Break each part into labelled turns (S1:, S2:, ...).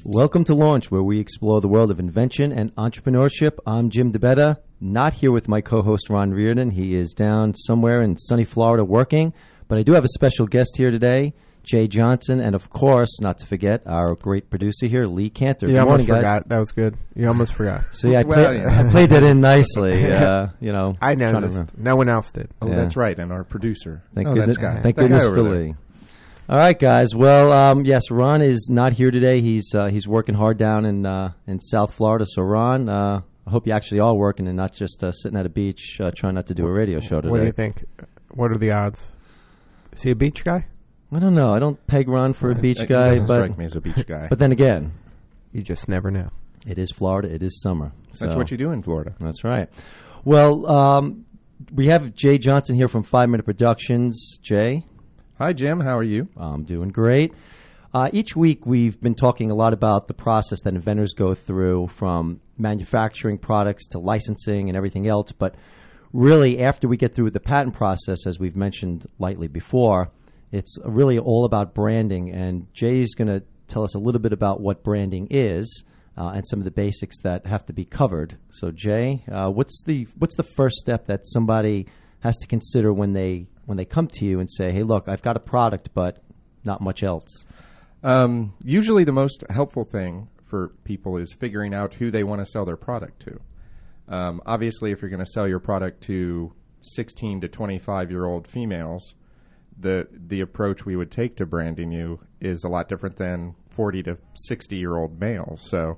S1: Welcome to Launch, where we explore the world of invention and entrepreneurship. I'm Jim DeBetta, not here with my co-host Ron Reardon. He is down somewhere in sunny Florida working, but I do have a special guest here today, Jay Johnson, and of course, not to forget, our great producer here, Lee Cantor.
S2: You
S1: Good morning,
S2: almost forgot.
S1: guys.
S2: That was good. You almost forgot.
S1: See, I played that in nicely.
S2: I know. No one else did.
S3: Oh,
S1: Yeah.
S3: that's right, and our producer.
S1: Thank
S3: goodness,
S1: Thank goodness for Lee. All right, guys. Well, yes, Ron is not here today. He's working hard down in South Florida. So, Ron, I hope you actually are working and not just sitting at a beach trying not to do a radio show today.
S2: What do you think? What are the odds? Is he a beach guy?
S1: I don't know. I don't peg Ron for a beach
S3: He
S1: guy,
S3: doesn't
S1: but
S3: strike me as a beach guy.
S1: but then again,
S2: You just never know.
S1: it is Florida. It is summer.
S3: That's
S1: So,
S3: what you do in Florida.
S1: That's right. Well, we have Jay Johnson here from 5 Minute Productions. Jay.
S3: Hi, Jim. How are you?
S1: I'm doing great. Each week we've been talking a lot about the process that inventors go through from manufacturing products to licensing and everything else. But really, after we get through the patent process, as we've mentioned lightly before, it's really all about branding. And Jay's going to tell us a little bit about what branding is and some of the basics that have to be covered. So, Jay, what's the first step that somebody has to consider when they come to you and say, hey, look, I've got a product, but not much else?
S3: Usually the most helpful thing for people is figuring out who they want to sell their product to. Obviously, if you're going to sell your product to 16 to 25-year-old females, the approach we would take to branding you is a lot different than 40 to 60-year-old males. So,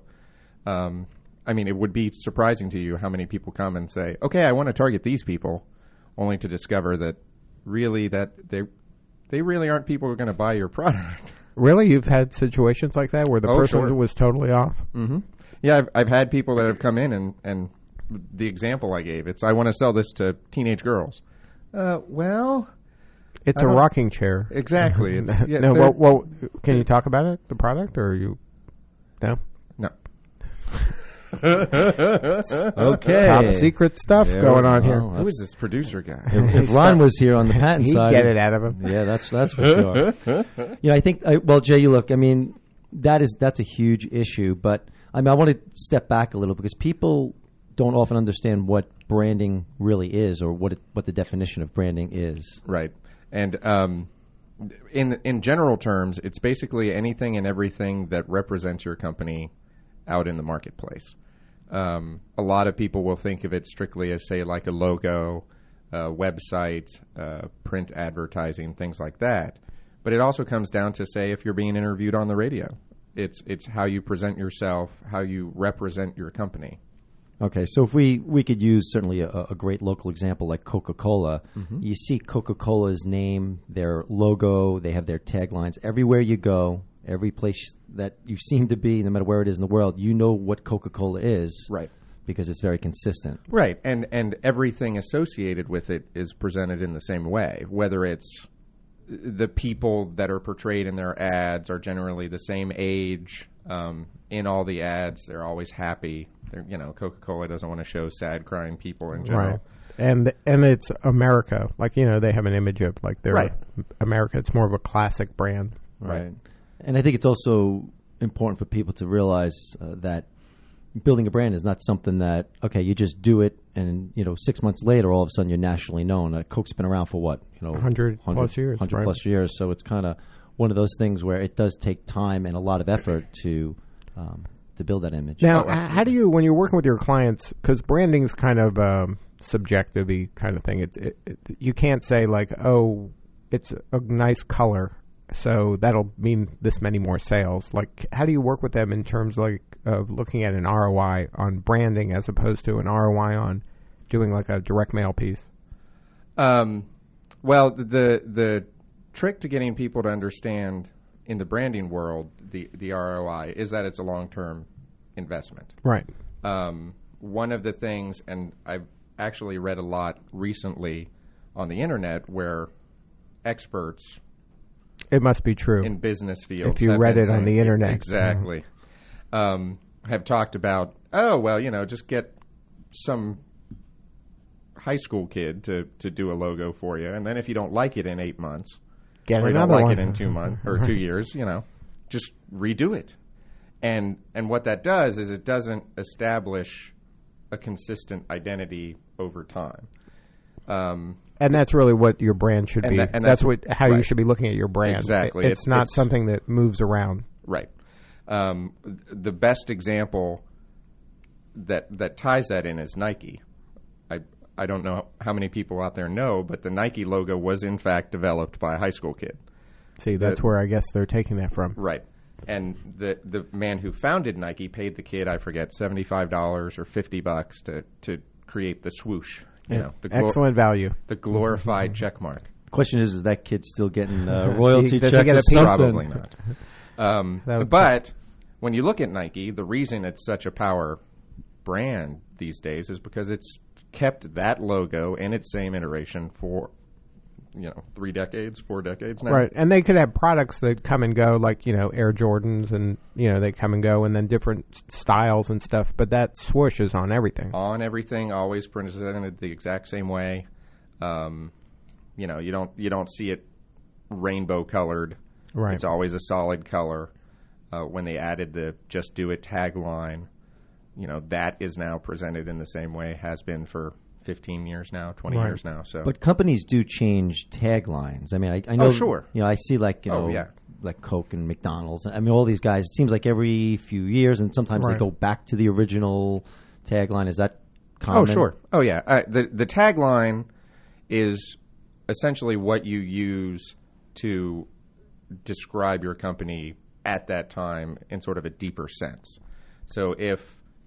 S3: it would be surprising to you how many people come and say, okay, I want to target these people, only to discover that really they really aren't people who are going to buy your product.
S2: Really? You've had situations like that where the person
S3: sure.
S2: was totally off?
S3: Mm-hmm. Yeah, I've had people that have come in and the example I gave, I want to sell this to teenage girls.
S2: It's a rocking chair.
S3: Exactly. It's, yeah,
S2: no, well, can you talk about it, the product, or you? No?
S3: No.
S1: Okay.
S2: Top secret stuff going on here.
S1: Well,
S3: Who is this producer guy?
S1: if Ron was here on the patent
S2: He'd
S1: side,
S2: get it out of him.
S1: Yeah, that's for sure. I think. Jay, you look. That's a huge issue. But I want to step back a little because people don't often understand what branding really is or what the definition of branding is.
S3: Right. And in general terms, it's basically anything and everything that represents your company out in the marketplace. A lot of people will think of it strictly as, say, like a logo, website, print advertising, things like that. But it also comes down to, say, if you're being interviewed on the radio, it's how you present yourself, how you represent your company.
S1: Okay, so if we could use certainly a great local example like Coca-Cola.
S3: Mm-hmm.
S1: You see Coca-Cola's name, their logo, they have their taglines. Everywhere you go, every place that you seem to be, no matter where it is in the world, you know what Coca-Cola is.
S3: Right.
S1: Because it's very consistent.
S3: Right, and everything associated with it is presented in the same way, whether it's the people that are portrayed in their ads are generally the same age. In all the ads, they're always happy. Coca-Cola doesn't want to show sad, crying people in general.
S2: Right. And it's America. They have an image of, they're
S3: Right.
S2: America. It's more of a classic brand.
S1: Right. And I think it's also important for people to realize that building a brand is not something that, okay, you just do it and, 6 months later, all of a sudden you're nationally known. Coke's been around for what?
S2: 100 plus years.
S1: 100
S2: right?
S1: plus years. So it's kind of one of those things where it does take time and a lot of effort to build that image.
S2: Now, how do you, when you're working with your clients, because branding's kind of subjective-y kind of thing. You can't say it's a nice color, so that'll mean this many more sales. How do you work with them in terms of looking at an ROI on branding as opposed to an ROI on doing a direct mail piece?
S3: Well, the trick to getting people to understand in the branding world the ROI is that it's a long-term investment.
S2: Right.
S3: One of the things, and I've actually read a lot recently on the internet where experts
S2: It must be true.
S3: in business fields
S2: If you
S3: have
S2: read
S3: been
S2: it on
S3: saying-
S2: the internet.
S3: Exactly. Have talked about, just get some high school kid to do a logo for you, and then if you don't like it in 8 months,
S2: Get
S3: or you don't
S2: another
S3: like
S2: one.
S3: it in 2 months or 2 years, just redo it. And what that does is it doesn't establish a consistent identity over time.
S2: And that's really what your brand should be.
S3: And
S2: that's how you
S3: right.
S2: should be looking at your brand.
S3: Exactly.
S2: It's not something that moves around.
S3: Right. The best example that ties that in is Nike. I don't know how many people out there know, but the Nike logo was in fact developed by a high school kid.
S2: See, that's where I guess they're taking that from.
S3: Right. And the man who founded Nike paid the kid, I forget, $75 or $50 to create the swoosh. You know,
S2: excellent value.
S3: The glorified check mark.
S1: The question is that kid still getting royalty
S2: Does
S1: checks?
S2: he get a piece?
S3: Probably not. But when you look at Nike, the reason it's such a power brand these days is because it's kept that logo in its same iteration for 4 decades now.
S2: Right, and they could have products that come and go, like Air Jordans, and they come and go, and then different styles and stuff. But that swoosh is on everything.
S3: On everything, always presented the exact same way. You don't see it rainbow colored.
S2: Right,
S3: it's always a solid color. When they added the "Just Do It" tagline, that is now presented in the same way, has been for 15 years now, 20 years now. So,
S1: but companies do change taglines. I mean, I know.
S3: Oh, sure.
S1: I see like like Coke and McDonald's. I mean, all these guys. It seems like every few years, and sometimes they go back to the original tagline. Is that common?
S3: Oh, sure. Oh, yeah. The tagline is essentially what you use to describe your company at that time in sort of a deeper sense. So if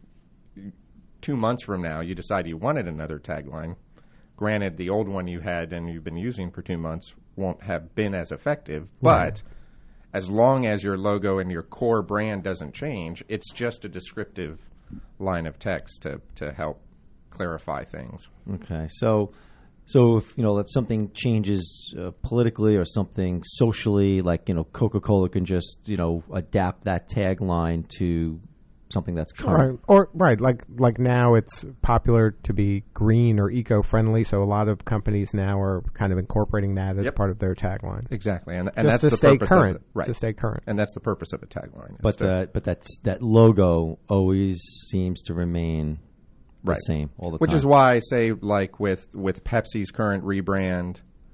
S3: 2 months from now you decide you wanted another tagline, granted the old one you had and you've been using for 2 months won't have been as effective, but as long as your logo and your core brand doesn't change, it's just a descriptive line of text to help clarify things.
S1: Okay, so if something changes politically or something socially, like Coca-Cola can just adapt that tagline to something that's current.
S2: Like now it's popular to be green or eco-friendly, so a lot of companies now are kind of incorporating that as part of their tagline.
S3: Exactly, and
S2: just
S3: that's
S2: to
S3: the
S2: stay
S3: purpose
S2: current,
S3: of it. Right.
S2: To stay current.
S3: And that's the purpose of a tagline.
S1: But that logo always seems to remain the same all the time.
S3: Which is why I say, like with Pepsi's current rebrand,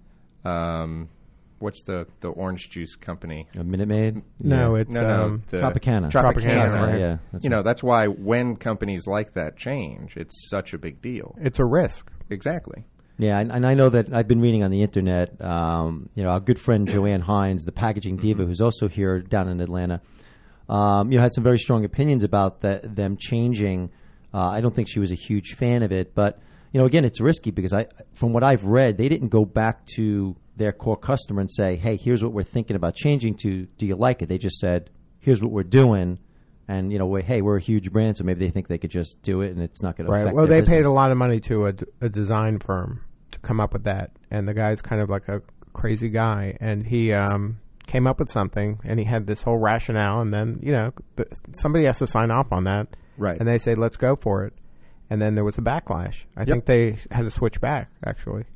S3: what's the orange juice company?
S1: A Minute Maid?
S2: No, it's
S1: Tropicana.
S3: Tropicana.
S1: Yeah,
S3: that's why when companies like that change, it's such a big deal.
S2: It's a risk.
S3: Exactly.
S1: Yeah, and I know that I've been reading on the internet. Our good friend Joanne Hines, the packaging diva, who's also here down in Atlanta, had some very strong opinions about them changing. I don't think she was a huge fan of it, but again, it's risky because from what I've read, they didn't go back to their core customer and say, "Hey, here's what we're thinking about changing to. Do you like it?" They just said, "Here's what we're doing." And, hey, we're a huge brand, so maybe they think they could just do it and it's not going to affect
S2: Well,
S1: their
S2: they
S1: business.
S2: paid a lot of money to a design firm to come up with that. And the guy's kind of like a crazy guy. And he came up with something, and he had this whole rationale. And then, somebody has to sign off on that.
S3: Right.
S2: And they say, let's go for it. And then there was a backlash. I think they had to switch back, actually.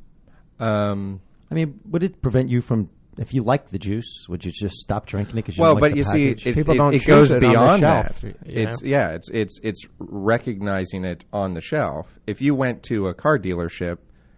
S1: Would it prevent you from... If you like the juice, would you just stop drinking it because you
S3: well,
S1: don't like
S3: but
S1: the
S3: you
S1: package?
S3: see,
S2: People don't
S3: it
S2: choose
S3: goes
S2: it on the
S3: beyond
S2: shelf,
S3: that. It's recognizing it on the shelf. If you went to a car dealership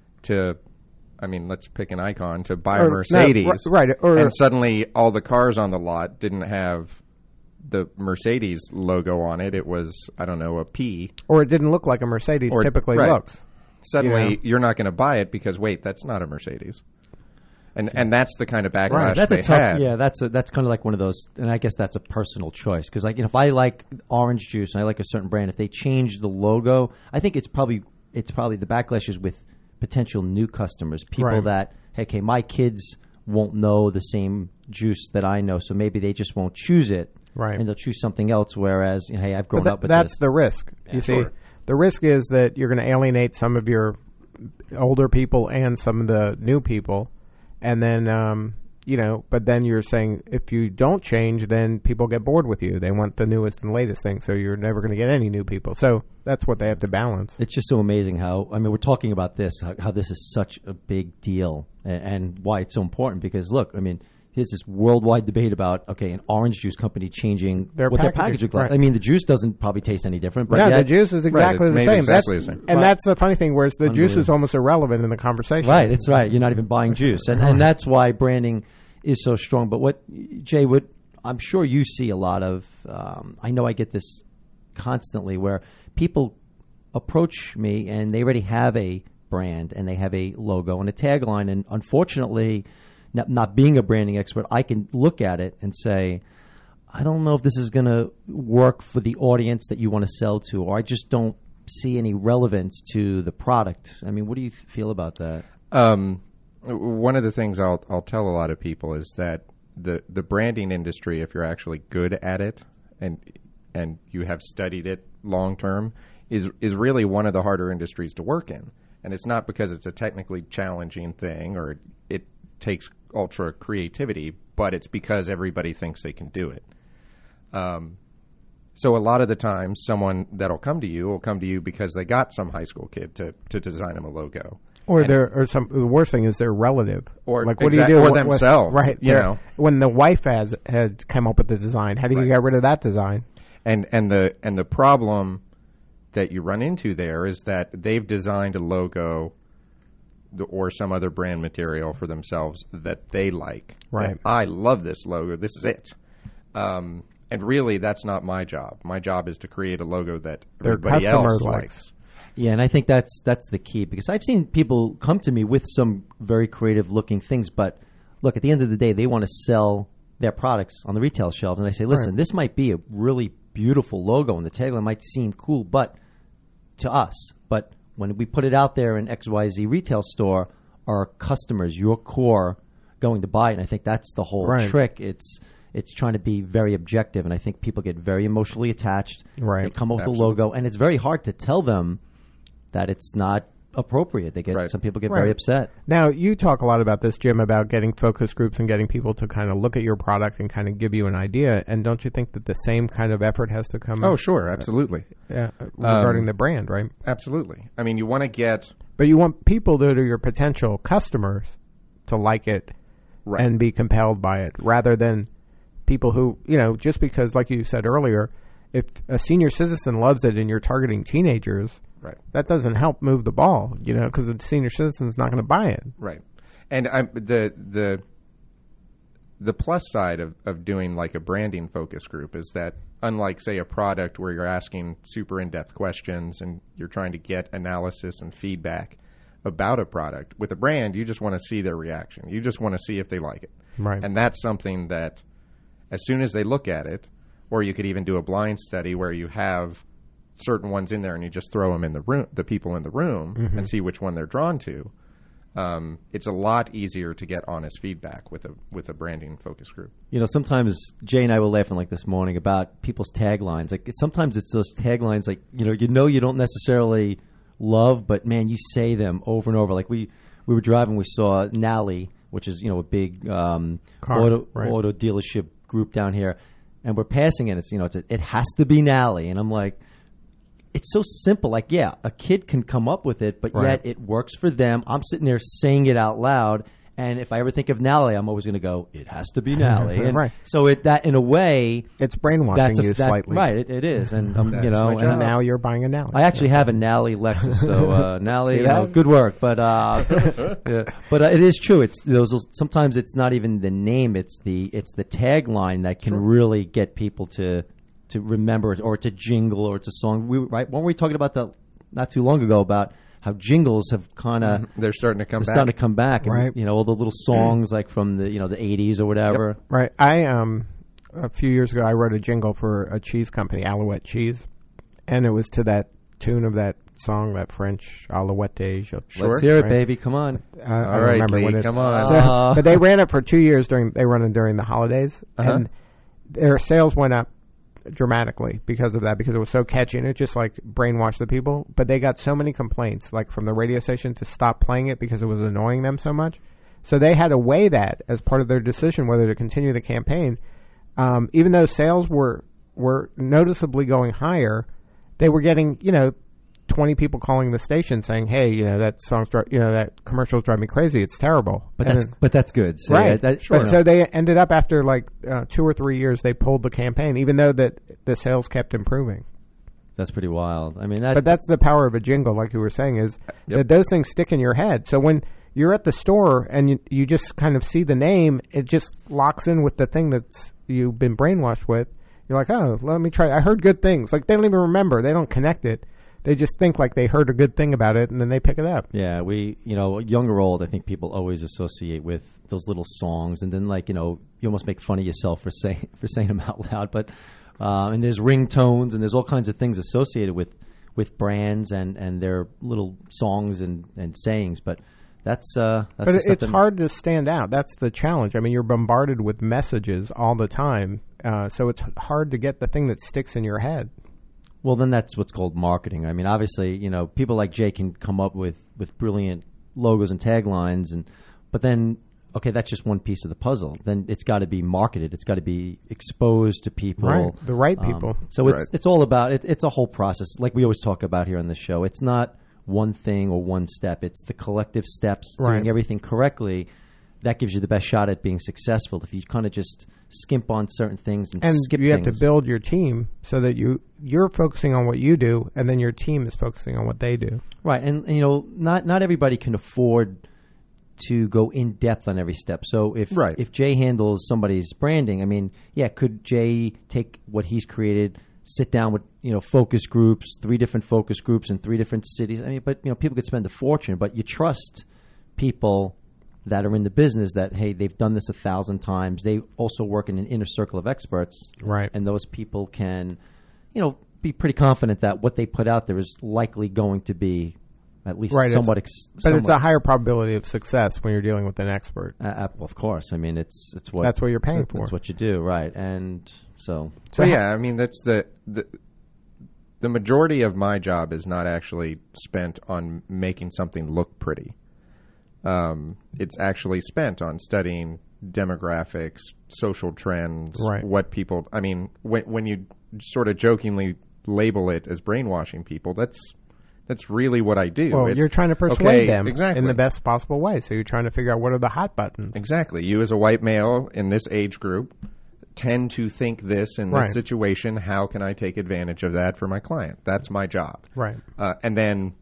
S3: let's pick an icon, to buy a Mercedes, and suddenly all the cars on the lot didn't have the Mercedes logo on it. It was, I don't know, a P.
S2: Or it didn't look like a Mercedes typically looks.
S3: Suddenly, you're not going to buy it because, wait, that's not a Mercedes. And that's the kind of backlash
S1: That's
S3: they
S1: a tough.
S3: had.
S1: Yeah, that's kind of like one of those, and I guess that's a personal choice because, if I like orange juice and I like a certain brand, if they change the logo, I think it's probably the backlash is with potential new customers, people that okay, my kids won't know the same juice that I know, so maybe they just won't choose it, and they'll choose something else. Whereas, hey, I've grown up with
S2: that's
S1: this.
S2: the risk.
S1: Yeah,
S2: you see, the risk is that you're going to alienate some of your older people and some of the new people. And then, but then you're saying if you don't change, then people get bored with you. They want the newest and latest thing, so you're never going to get any new people. So that's what they have to balance.
S1: It's just so amazing how, we're talking about this, how this is such a big deal and why it's so important because, look, here's this worldwide debate about, okay, an orange juice company changing
S2: Their
S1: what their
S2: packaging,
S1: package looks like.
S2: right.
S1: I mean, the juice doesn't probably taste any different. But
S2: No,
S1: yet,
S2: the juice is exactly
S3: it's
S2: the
S3: made
S2: same.
S3: exactly the same.
S2: And
S1: Right.
S2: that's the funny thing, whereas the juice is
S1: Unbelievable.
S2: almost irrelevant in the conversation.
S1: Right, it's right. You're not even buying juice. And that's why branding is so strong. But Jay, I'm sure you see a lot of, I know I get this constantly, where people approach me and they already have a brand and they have a logo and a tagline. And unfortunately, not being a branding expert, I can look at it and say, I don't know if this is going to work for the audience that you want to sell to, or I just don't see any relevance to the product. I mean, what do you feel about that?
S3: One of the things I'll tell a lot of people is that the branding industry, if you're actually good at it and you have studied it long term, is really one of the harder industries to work in. And it's not because it's a technically challenging thing or it takes ultra creativity, but it's because everybody thinks they can do it. So a lot of the times, someone that'll come to you will come to you because they got some high school kid to design them a logo.
S2: Or the worst thing is their relative.
S3: Or
S2: like, what do you do?
S3: or themselves.
S2: Right.
S3: You know.
S2: When the wife had come up with the design, how do you get rid of that design?
S3: And the problem that you run into there is that they've designed a logo or some other brand material for themselves that they like.
S2: Right.
S3: I love this logo. This is it. And really, that's not my job. My job is to create a logo that
S2: Their
S3: everybody
S2: customer
S3: else
S2: likes.
S3: likes.
S1: Yeah, and I think that's the key, because I've seen people come to me with some very creative looking things, but look, at the end of the day, they want to sell their products on the retail shelves, and I say, listen, this might be a really beautiful logo, and the tagline might seem cool, but to us, but when we put it out there in XYZ retail store, our customers, your core, going to buy it, and I think that's the whole trick. It's trying to be very objective, and I think people get very emotionally attached.
S2: Right.
S1: They come up with a
S3: Absolutely.
S1: logo, and it's very hard to tell them that it's not appropriate. They get some people get very upset.
S2: Now, you talk a lot about this, Jim, about getting focus groups and getting people to kind of look at your product and kind of give you an idea. And don't you think that the same kind of effort has to come
S3: Oh, sure. Absolutely.
S2: regarding the brand, right?
S3: Absolutely. I mean, you want to get...
S2: But you want people that are your potential customers to like it and be compelled by it, rather than people who, just because, like you said earlier, if a senior citizen loves it and you're targeting teenagers, that doesn't help move the ball, because the senior citizen's not going to buy it.
S3: Right. And the plus side of doing like a branding focus group is that, unlike, say, a product where you're asking super in-depth questions and you're trying to get analysis and feedback about a product, with a brand, you just want to see their reaction. You just want to see if they like it.
S2: Right.
S3: And that's something that as soon as they look at it, or you could even do a blind study where you have certain ones in there and you just throw them in the room, the people in the room, and see which one they're drawn to. It's a lot easier to get honest feedback with a branding focus group.
S1: Sometimes Jay and I were laughing like this morning about people's taglines. Like sometimes it's those taglines like you don't necessarily love, but man, you say them over and over. Like we were driving, we saw Nally, which is a big auto dealership group down here, and we're passing it. It's it has to be Nally, and I'm like, it's so simple. Like, yeah, a kid can come up with it, but yet it works for them. I'm sitting there saying it out loud, and if I ever think of Nally, I'm always going to go, it has to be Nally. And so that in a way,
S2: it's brainwashing you slightly.
S1: Right, it is. And
S2: and now you're buying a Nally.
S1: I actually have a Nally Lexus, so Nally, good work. But but it is true. It's sometimes it's not even the name; it's the tagline that can really get people to remember it, or it's a jingle, or it's a song. Weren't we talking about that not too long ago about how jingles have kind of
S3: they're starting to come back.
S1: Starting to come back,
S2: right?
S1: And, all the little songs like from the the 80s or whatever.
S2: Yep. Right. I a few years ago I wrote a jingle for a cheese company, Alouette Cheese, and it was to that tune of that song, that French Alouette.
S1: Let's hear it, baby. Come on.
S2: I remember
S3: Lee,
S2: when it,
S3: come on.
S2: So, but they ran it for 2 years during the holidays, and their sales went up dramatically because of that, because it was so catchy and it just like brainwashed the people. But they got so many complaints like from the radio station to stop playing it because it was annoying them so much, so they had to weigh that as part of their decision whether to continue the campaign. Even though sales were noticeably going higher, they were getting 20 20 people calling the station saying, "Hey, that that commercials drive me crazy. It's terrible."
S1: But that's good. So
S2: right.
S1: Sure.
S2: So they ended up after 2 or 3 years, they pulled the campaign, even though that the sales kept improving.
S1: That's pretty wild. I mean,
S2: but that's the power of a jingle, like you were saying, is that those things stick in your head. So when you're at the store and you just kind of see the name, it just locks in with the thing that's you've been brainwashed with. You're like, oh, let me try. I heard good things. Like, they don't even remember. They don't connect it. They just think like they heard a good thing about it, and then they pick it up.
S1: Yeah, young or old, I think people always associate with those little songs, and then you almost make fun of yourself for saying them out loud. But and there's ringtones, and there's all kinds of things associated with brands and their little songs and sayings. But But
S2: it's hard to stand out. That's the challenge. I mean, you're bombarded with messages all the time, so it's hard to get the thing that sticks in your head.
S1: Well, then that's what's called marketing. I mean, obviously, people like Jay can come up with brilliant logos and taglines, but then, okay, that's just one piece of the puzzle. Then it's got to be marketed. It's got to be exposed to people.
S2: Right, the right people.
S1: So it's all about it. It's a whole process, like we always talk about here on the show. It's not one thing or one step. It's the collective steps, doing everything correctly. That gives you the best shot at being successful. If you kind of just skimp on certain things and skip
S2: you
S1: things.
S2: Have to build your team so that you're focusing on what you do, and then your team is focusing on what they do.
S1: Right, and not everybody can afford to go in depth on every step. So if Jay handles somebody's branding, I mean, could Jay take what he's created, sit down with focus groups, 3 different focus groups in 3 different cities? I mean, but people could spend a fortune, but you trust people that are in the business that, hey, they've done this 1,000 times. They also work in an inner circle of experts.
S2: Right.
S1: And those people can, be pretty confident that what they put out there is likely going to be at least somewhat.
S2: But it's a higher probability of success when you're dealing with an expert.
S1: Well, of course. I mean, it's what.
S2: That's what you're paying for.
S1: That's what you do, right. And so
S3: I mean, that's the majority of my job is not actually spent on making something look pretty. It's actually spent on studying demographics, social trends, what people. I mean, when you sort of jokingly label it as brainwashing people, that's really what I do.
S2: Well, you're trying to persuade them
S3: exactly.
S2: in the best possible way. So you're trying to figure out what are the hot buttons.
S3: Exactly. You as a white male in this age group tend to think this in this situation. How can I take advantage of that for my client? That's my job.
S2: Right.
S3: And then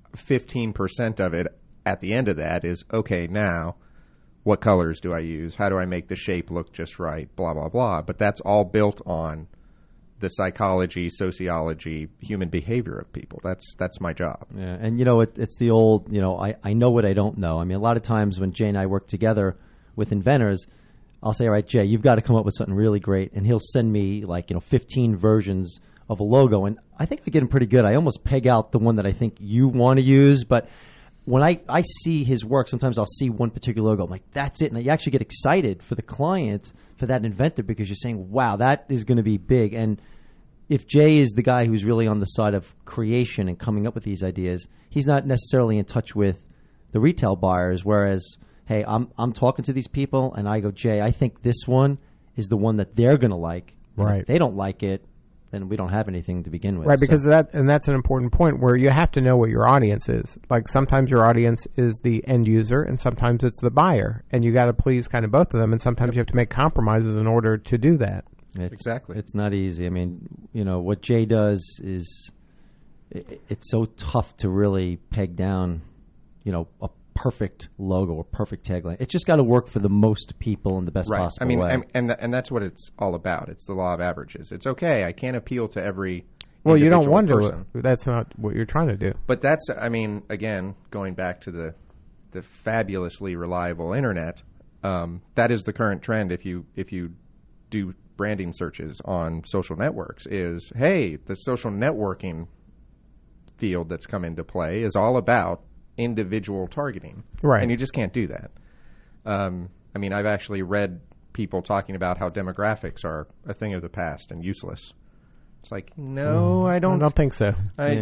S3: 15% of it at the end of that is, okay, now what colors do I use? How do I make the shape look just right? Blah, blah, blah. But that's all built on the psychology, sociology, human behavior of people. That's my job.
S1: Yeah, and it's the old, I know what I don't know. I mean, a lot of times when Jay and I work together with inventors, I'll say, all right, Jay, you've got to come up with something really great. And he'll send me 15 versions of a logo. And I think I get him pretty good. I almost peg out the one that I think you want to use. But when I see his work, sometimes I'll see one particular logo. I'm like, that's it. And you actually get excited for the client, for that inventor, because you're saying, wow, that is going to be big. And if Jay is the guy who's really on the side of creation and coming up with these ideas, he's not necessarily in touch with the retail buyers. Whereas, hey, I'm talking to these people, and I go, Jay, I think this one is the one that they're going to like.
S2: Right.
S1: If they don't like it, then we don't have anything to begin with.
S2: Right, because that's an important point where you have to know what your audience is. Like, sometimes your audience is the end user, and sometimes it's the buyer, and you got to please kind of both of them. And sometimes you have to make compromises in order to do that.
S3: Exactly.
S1: It's not easy. I mean, what Jay does is it's so tough to really peg down, a perfect logo or perfect tagline. It's just got to work for the most people in the best possible way.
S3: And that's what it's all about. It's the law of averages. It's okay. I can't appeal to every
S2: Well, you don't want
S3: person.
S2: to. That's not what you're trying to do.
S3: But that's, again, going back to the fabulously reliable internet, that is the current trend. If you do branding searches on social networks, is, hey, the social networking field that's come into play is all about individual targeting.
S2: Right.
S3: And you just can't do that. I've actually read people talking about how demographics are a thing of the past and useless. It's like, no, I don't
S2: think so.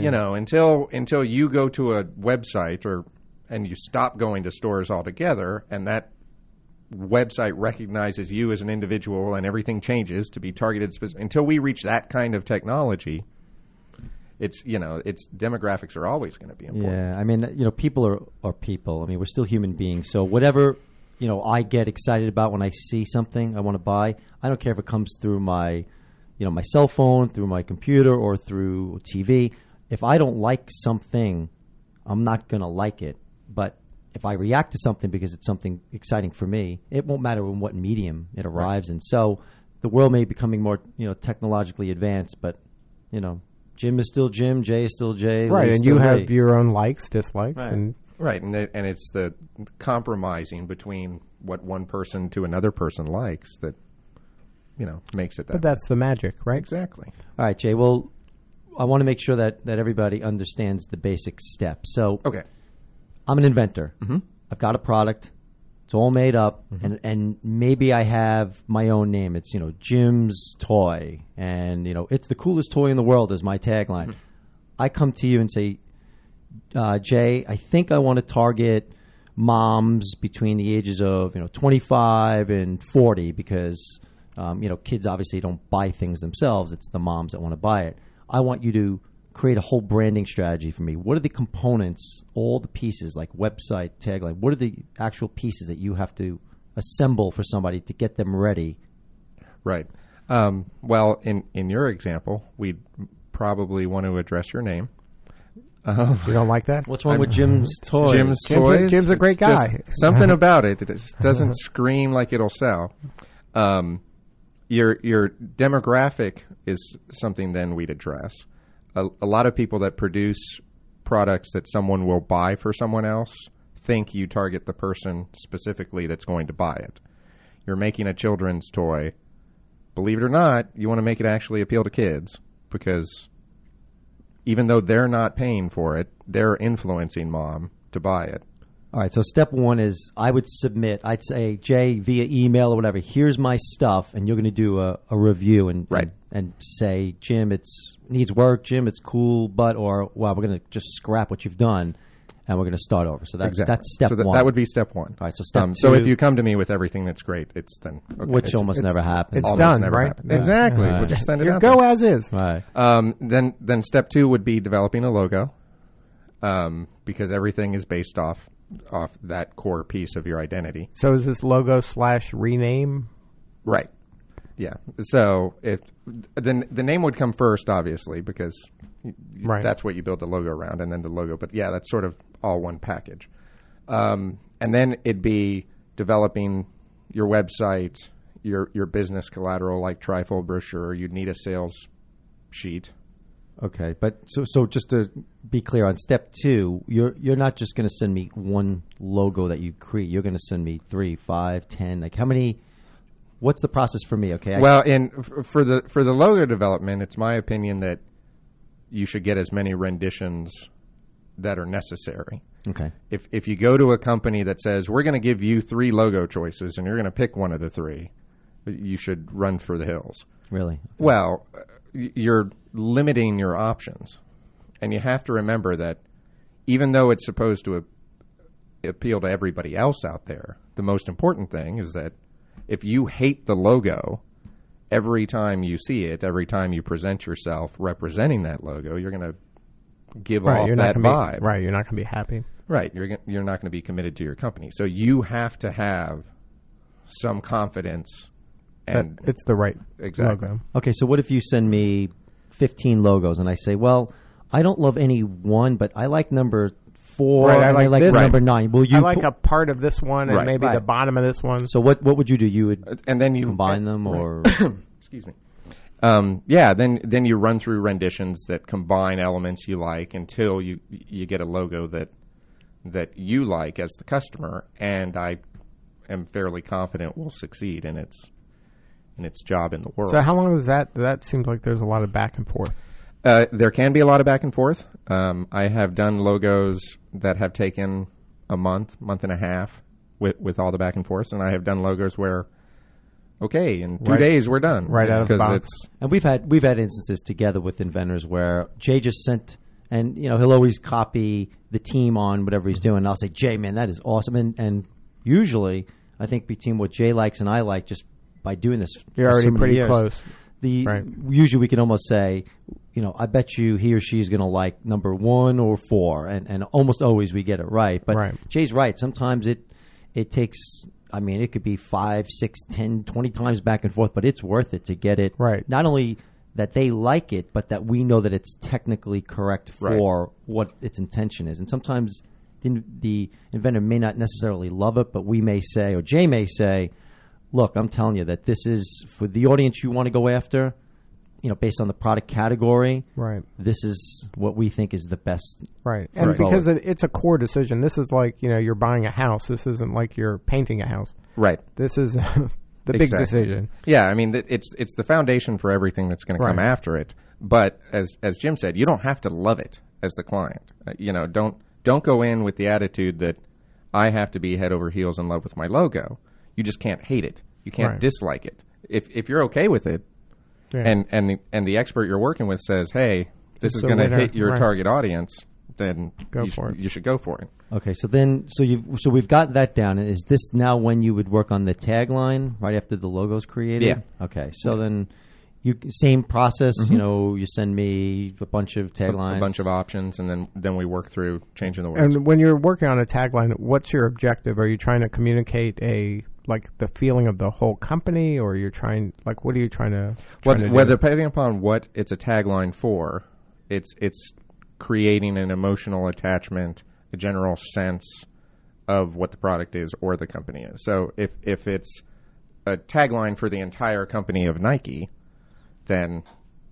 S3: Until you go to a website and you stop going to stores altogether, and that website recognizes you as an individual and everything changes to be targeted until we reach that kind of technology, it's demographics are always going to be important.
S1: Yeah, I mean, people are people. I mean, we're still human beings. So whatever, I get excited about when I see something I want to buy, I don't care if it comes through my, my cell phone, through my computer, or through TV. If I don't like something, I'm not going to like it. But if I react to something because it's something exciting for me, it won't matter in what medium it arrives in. So the world may be becoming more, technologically advanced, but, Jim is still Jim, Jay is still Jay.
S2: Right,
S1: Lee is
S2: and
S1: still
S2: you
S1: Lee.
S2: have your own likes, dislikes,
S1: Right.
S2: and
S3: Right, and it's the compromising between what one person to another person likes that, makes it that.
S2: but that's the magic, right?
S3: Exactly.
S1: All right, Jay. Well, I want to make sure that everybody understands the basic steps. So
S3: Okay.
S1: I'm an inventor.
S3: Mm-hmm.
S1: I've got a product. It's all made up, and maybe I have my own name. It's Jim's Toy, and it's the coolest toy in the world is my tagline. I come to you and say, Jay, I think I want to target moms between the ages of 25 and 40 because kids obviously don't buy things themselves. It's the moms that want to buy it. I want you to create a whole branding strategy for me. What are the components, all the pieces, like website, tagline? What are the actual pieces that you have to assemble for somebody to get them ready?
S3: Right. Well, in your example, we'd probably want to address your name.
S2: You don't like that?
S1: What's wrong with Jim's Toys?
S2: Jim's a great guy.
S3: Just something about it. It just doesn't scream like it'll sell. Your demographic is something then we'd address. A lot of people that produce products that someone will buy for someone else think you target the person specifically that's going to buy it. You're making a children's toy. Believe it or not, you want to make it actually appeal to kids because even though they're not paying for it, they're influencing mom to buy it.
S1: All right, so step one is I'd say, Jay, via email or whatever, here's my stuff, and you're going to do a review and say, Jim, it needs work, Jim, it's cool, we're going to just scrap what you've done, and we're going to start over. So that's step one.
S3: That would be step one.
S1: All right, so step two.
S3: So if you come to me with everything that's great, it's then... Okay,
S1: which almost never happens.
S2: It's
S3: almost
S2: done,
S3: never
S2: right?
S3: happens. Exactly.
S1: Right.
S3: We'll just send it
S2: You
S3: out
S2: go
S3: there.
S2: as is.
S1: Right.
S3: Then step two would be developing a logo because everything is based off that core piece of your identity.
S2: So is this logo / rename?
S3: Right. Yeah. So if the name would come first, obviously, because that's what you build the logo around, and then the logo. But yeah, that's sort of all one package. And then it'd be developing your website, your business collateral like trifold brochure. You'd need a sales sheet.
S1: Okay, but so just to be clear on step two, you're not just going to send me one logo that you create. You're going to send me 3, 5, 10. Like how many? What's the process for me? Okay.
S3: Well, for the logo development, it's my opinion that you should get as many renditions that are necessary.
S1: Okay.
S3: If you go to a company that says we're going to give you 3 logo choices and you're going to pick one of the 3, you should run for the hills.
S1: Really? Okay.
S3: Well, you're limiting your options, and you have to remember that even though it's supposed to appeal to everybody else out there, the most important thing is that if you hate the logo, every time you see it, every time you present yourself representing that logo, you're going to give off that vibe.
S2: Right, you're not going to be happy.
S3: Right, you're not going to be committed to your company. So you have to have some confidence. And
S2: that it's the right logo.
S1: Okay, so what if you send me 15 logos and I say, well, I don't love any one, but I like number 4
S2: Right,
S1: and I like
S2: this
S1: number 9. Will you
S2: I like a part of this one and
S3: Right.
S2: maybe the bottom of this one.
S1: So what would you do? You would
S3: and then you
S1: combine them or
S3: excuse me. Then you run through renditions that combine elements you like until you get a logo that you like as the customer, and I am fairly confident will succeed in its job in the world.
S2: So how long was that? That seems like there's a lot of back and forth.
S3: There can be a lot of back and forth. I have done logos that have taken a month and a half with all the back and forth, and I have done logos where, okay, in 2 days we're done.
S2: Right out of the box.
S1: And we've had instances together with inventors where Jay just sent, and he'll always copy the team on whatever he's doing. And I'll say, Jay, man, that is awesome. And usually, I think between what Jay likes and I like, just by doing this,
S2: You're
S1: for
S2: already
S1: so many
S2: pretty
S1: years,
S2: close.
S1: Usually we can almost say I bet you he or she's going to like number 1 or 4, and almost always we get it right. But
S2: Right.
S1: Jay's right. Sometimes it takes, I mean, it could be 5, 6, 10, 20 times back and forth, but it's worth it to get it.
S2: Right.
S1: Not only that they like it, but that we know that it's technically correct for what its intention is. And sometimes the inventor may not necessarily love it, but we may say, or Jay may say, look, I'm telling you that this is for the audience you want to go after, based on the product category.
S2: Right.
S1: This is what we think is the best.
S2: Right. And because it's a core decision. This is like, you're buying a house. This isn't like you're painting a house.
S3: Right.
S2: This is the big decision.
S3: Yeah, I mean, it's the foundation for everything that's going to come after it. But as Jim said, you don't have to love it as the client. Don't go in with the attitude that I have to be head over heels in love with my logo. You just can't hate it. You can't dislike it. If you're okay with it, and the expert you're working with says, hey, this is going to hit your target audience, then you should go for it.
S1: Okay, so we've got that down. Is this now when you would work on the tagline right after the logo's created?
S3: Yeah.
S1: Okay, so then same process. You send me a bunch of taglines,
S3: a bunch of options, and then we work through changing the words.
S2: And when you're working on a tagline, what's your objective? Are you trying to communicate the feeling of the whole company, or you're trying, what are you trying to do?
S3: Depending upon what it's a tagline for, it's creating an emotional attachment, a general sense of what the product is or the company is. So if it's a tagline for the entire company of Nike, then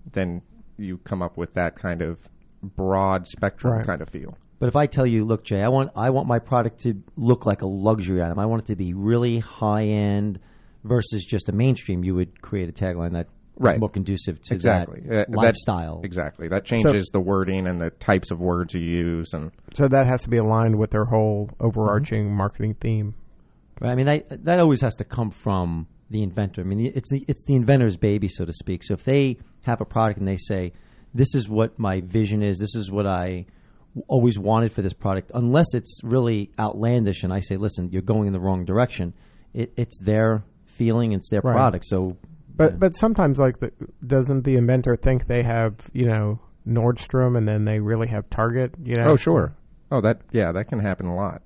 S3: you come up with that kind of broad spectrum kind of feel.
S1: But if I tell you, look, Jay, I want my product to look like a luxury item. I want it to be really high end versus just a mainstream. You would create a tagline that is more conducive to that lifestyle.
S3: Exactly. That changes the wording and the types of words you use, and
S2: so that has to be aligned with their whole overarching marketing theme.
S1: Right. I mean, that always has to come from the inventor. I mean, it's the inventor's baby, so to speak. So if they have a product and they say, "This is what my vision is. This is what I always wanted for this product," unless it's really outlandish, and I say, "Listen, you're going in the wrong direction," it's their feeling, it's their product. So,
S2: but sometimes, doesn't the inventor think they have Nordstrom, and then they really have Target?
S3: Oh, sure. Oh, that can happen a lot.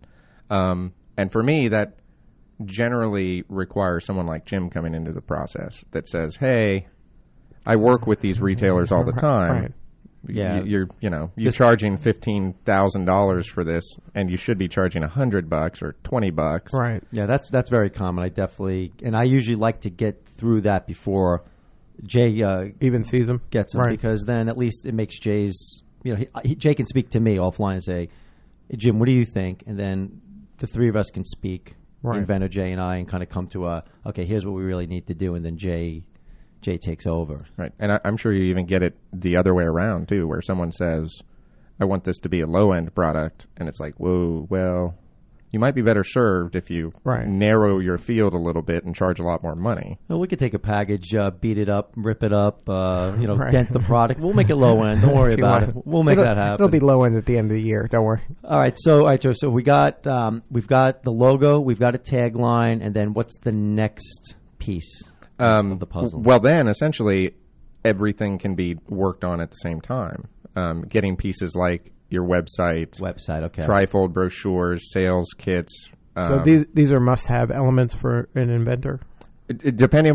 S3: And for me, that generally requires someone like Jim coming into the process that says, "Hey, I work with these retailers all the time.
S2: Right.
S1: Yeah,
S3: you're charging $15,000 for this, and you should be charging $100 or $20."
S2: Right.
S1: Yeah, that's very common. I usually like to get through that before Jay
S2: even sees them,
S1: gets them, because then at least it makes Jay's Jay can speak to me offline and say, "Hey, Jim, what do you think?" And then the three of us can speak, inventor Jay and I, and kind of come to okay, here's what we really need to do, and then Jay takes over.
S3: Right. And I'm sure you even get it the other way around, too, where someone says, "I want this to be a low-end product," and it's like, whoa, well, you might be better served if you narrow your field a little bit and charge a lot more money.
S1: Well, we could take a package, beat it up, rip it up, dent the product. We'll make it low-end. Don't worry about it. We'll make that happen.
S2: It'll be low-end at the end of the year. Don't worry.
S1: All right, so we got we've got the logo, we've got a tagline, and then what's the next piece of the puzzle?
S3: Well, then, essentially, everything can be worked on at the same time. Getting pieces like your website,
S1: okay,
S3: trifold brochures, sales kits.
S2: So these are must-have elements for an inventor?
S3: Depending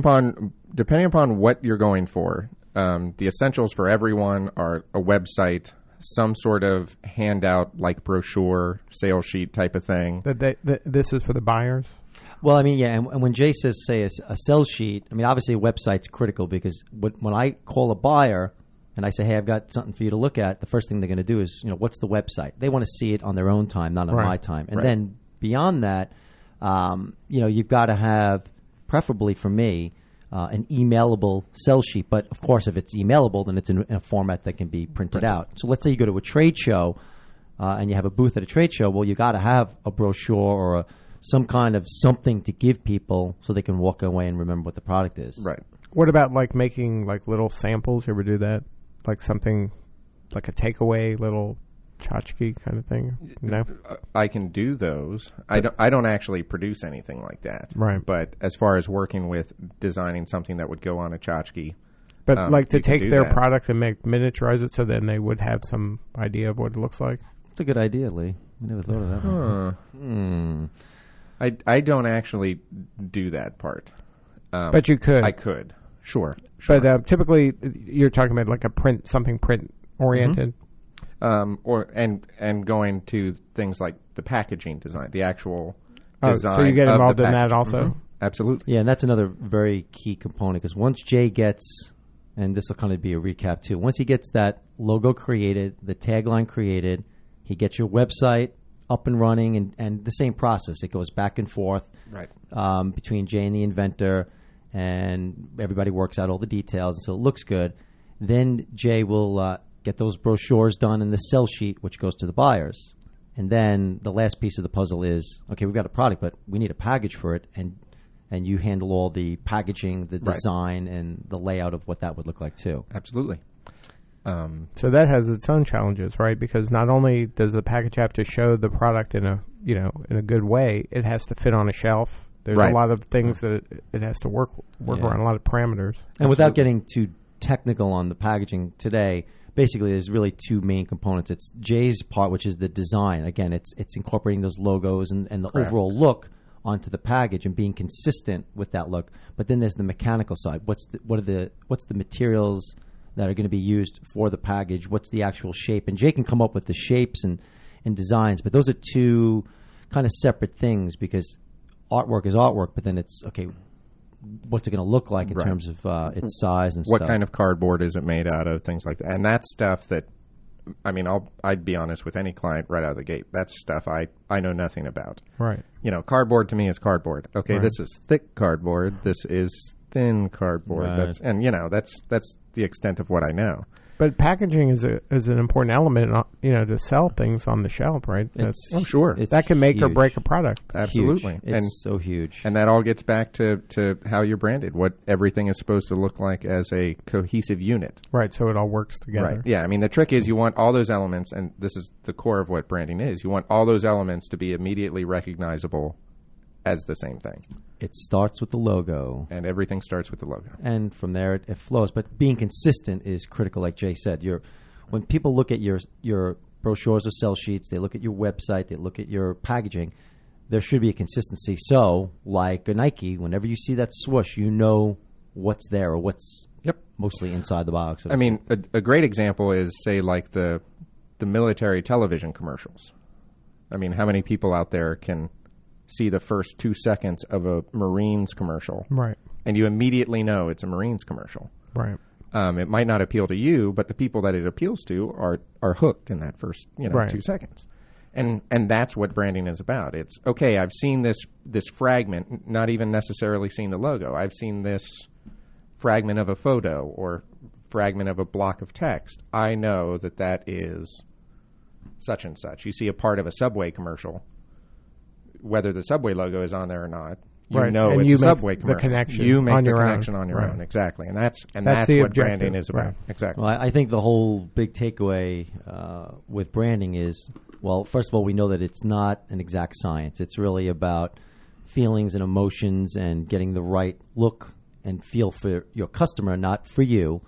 S3: upon what you're going for. The essentials for everyone are a website, some sort of handout like brochure, sales sheet type of thing.
S2: This is for the buyers?
S1: Well, I mean, yeah, and when Jay says, say, a sales sheet, I mean, obviously a website's critical, because when I call a buyer and I say, "Hey, I've got something for you to look at," the first thing they're going to do is, what's the website? They want to see it on their own time, not on my time. And then beyond that, you've got to have, preferably for me, an emailable sell sheet. But, of course, if it's emailable, then it's in a format that can be printed out. So let's say you go to a trade show and you have a booth at a trade show. Well, you got to have a brochure or some kind of something to give people so they can walk away and remember what the product is.
S3: Right.
S2: What about making little samples? You ever do that? Something like a takeaway little tchotchke kind of thing? No?
S3: I can do those. I don't actually produce anything like that.
S2: Right.
S3: But as far as working with designing something that would go on a tchotchke,
S2: But like to
S3: you can
S2: take
S3: do
S2: their
S3: that.
S2: product and miniaturize it, so then they would have some idea of what it looks like.
S1: It's a good idea, Lee. I never thought of that.
S3: I don't actually do that part.
S2: But you could.
S3: I could. Sure.
S2: But typically, you're talking about like a print oriented.
S3: Or going to things like the packaging design, the actual design.
S2: So you get
S3: of
S2: involved
S3: the
S2: in that
S3: package.
S2: also.
S3: Mhm. Absolutely.
S1: Yeah, and that's another very key component because once Jay gets, and this will kind of be a recap too, once he gets that logo created, the tagline created, he gets your website up and running, and the same process. It goes back and forth
S3: Right.
S1: between Jay and the inventor, and everybody works out all the details, and so it looks good. Then Jay will get those brochures done in the sell sheet, which goes to the buyers. And then the last piece of the puzzle is, okay, we've got a product, but we need a package for it, and you handle all the packaging, the
S3: Right.
S1: design, and the layout of what that would look like too.
S3: Absolutely.
S2: So that has its own challenges, right? Because not only does the package have to show the product in a good way, it has to fit on a shelf. There's
S3: Right.
S2: a lot of things that it has to work
S1: Yeah.
S2: around, a lot of parameters.
S1: And without getting too technical on the packaging today, basically there's really two main components. It's Jay's part, which is the design. Again, it's incorporating those logos and the
S3: Correct.
S1: overall look onto the package and being consistent with that look. But then there's the mechanical side. What's the materials that are going to be used for the package? What's the actual shape? And Jay can come up with the shapes and designs, but those are two kind of separate things because artwork is artwork, but then it's, okay, what's it going to look like in
S3: Right.
S1: terms of its size and
S3: What
S1: stuff.
S3: kind of cardboard is it made out of? Things like that. And that's stuff that, I mean, I'd be honest with any client right out of the gate. That's stuff I know nothing about.
S2: Right.
S3: Cardboard to me is cardboard. Okay,
S2: Right.
S3: this is thick cardboard. This is thin cardboard.
S1: Right.
S3: That's the extent of what I know.
S2: But packaging is an important element, to sell things on the shelf, right?
S3: Oh, sure.
S1: It's
S2: That can make or
S1: huge.
S2: break a product.
S3: Absolutely.
S1: Huge. It's so huge.
S3: And that all gets back to how you're branded, what everything is supposed to look like as a cohesive unit.
S2: Right, so it all works together.
S3: Right. Yeah. I mean, the trick is you want all those elements, and this is the core of what branding is. You want all those elements to be immediately recognizable as the same thing.
S1: It starts with the logo,
S3: And everything starts with the logo.
S1: and from there it flows. But being consistent is critical, like Jay said. When people look at your brochures or sell sheets, they look at your website, they look at your packaging, there should be a consistency. So, like a Nike, whenever you see that swoosh, you know what's there or what's mostly inside the box.
S3: I mean, a great example is, say, like the military television commercials. I mean, how many people out there can see the first 2 seconds of a Marines commercial,
S2: Right.
S3: and you immediately know it's a Marines commercial?
S2: Right.
S3: It might not appeal to you, but the people that it appeals to are hooked in that first
S2: Right.
S3: 2 seconds. And that's what branding is about. It's, okay, I've seen this fragment, not even necessarily seen the logo. I've seen this fragment of a photo or fragment of a block of text. I know that is such and such. You see a part of a Subway commercial, whether the Subway logo is on there or not, you
S2: Right.
S3: know
S2: And
S3: it's
S2: you
S3: a
S2: make
S3: Subway
S2: the
S3: commercial.
S2: connection
S3: You make
S2: on
S3: the
S2: your own.
S3: connection on your
S2: Right.
S3: own, exactly. And that's
S2: That's the
S3: what
S2: objective,
S3: branding is about.
S2: right.
S3: Exactly.
S1: Well, I think the whole big takeaway with branding is, well, first of all, we know that it's not an exact science. It's really about feelings and emotions and getting the right look and feel for your customer, not for you.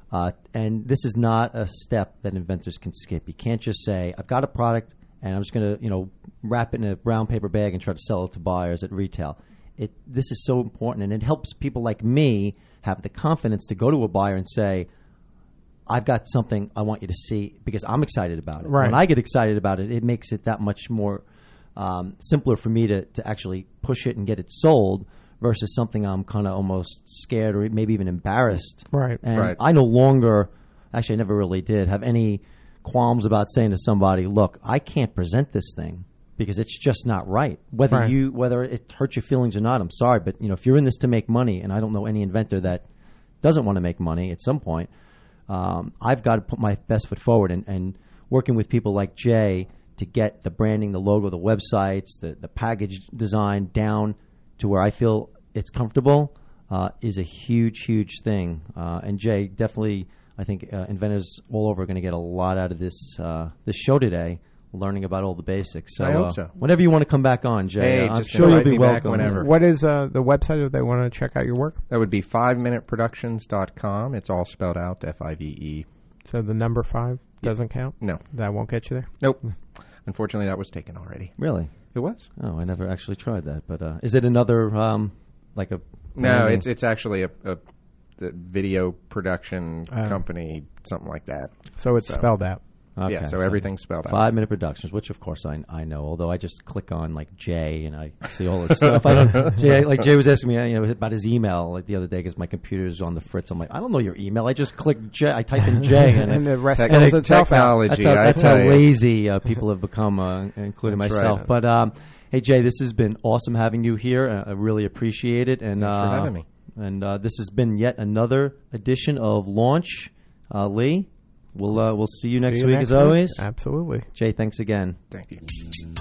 S1: And this is not a step that inventors can skip. You can't just say, I've got a product and I'm just going to, wrap it in a brown paper bag and try to sell it to buyers at retail. This is so important, and it helps people like me have the confidence to go to a buyer and say, I've got something I want you to see because I'm excited about it.
S2: Right.
S1: When I get excited about it, it makes it that much more simpler for me to actually push it and get it sold versus something I'm kind of almost scared or maybe even embarrassed.
S2: Right.
S1: And
S3: Right.
S1: I no longer, actually I never really did, have any qualms about saying to somebody, look, I can't present this thing because it's just not right. Whether it hurts your feelings or not, I'm sorry, but if you're in this to make money, and I don't know any inventor that doesn't want to make money at some point, I've got to put my best foot forward and working with people like Jay to get the branding, the logo, the websites, the package design down to where I feel it's comfortable is a huge, huge thing. And Jay, definitely, I think inventors all over are going to get a lot out of this show today, learning about all the basics. So,
S3: I hope so.
S1: Whenever you want to come back on, Jay,
S3: Hey,
S1: I'm
S3: just
S1: sure you'll
S3: invite
S1: be
S3: me back
S1: welcome.
S3: whenever.
S2: What is the website if they want to check out your work?
S3: That would be 5minuteproductions.com. It's all spelled out, F-I-V-E.
S2: So the number 5 doesn't count?
S3: No.
S2: That won't get you there?
S3: Nope. Unfortunately, that was taken already.
S1: Really?
S3: It was?
S1: Oh, I never actually tried that. But is it another like a?
S3: No, it's actually a the video production company, something like that.
S2: So it's spelled out.
S1: Okay,
S3: Yeah, so everything's spelled out.
S1: 5 Minute Productions, which of course I know. Although I just click on like Jay and I see all this stuff. I don't. Jay was asking me, about his email like the other day because my computer's on the fritz. I'm like, I don't know your email. I just click Jay. I type in Jay
S2: and the rest
S3: Tech-
S2: fills itself out.
S3: technology.
S1: That's how
S3: I tell you.
S1: lazy people have become, including
S3: That's
S1: myself.
S3: right.
S1: But hey, Jay, this has been awesome having you here. I really appreciate it. And
S3: Thanks for having me.
S1: And this has been yet another edition of Launch. Lee, we'll see you next week as always.
S2: Absolutely.
S1: Jay, thanks again.
S3: Thank you.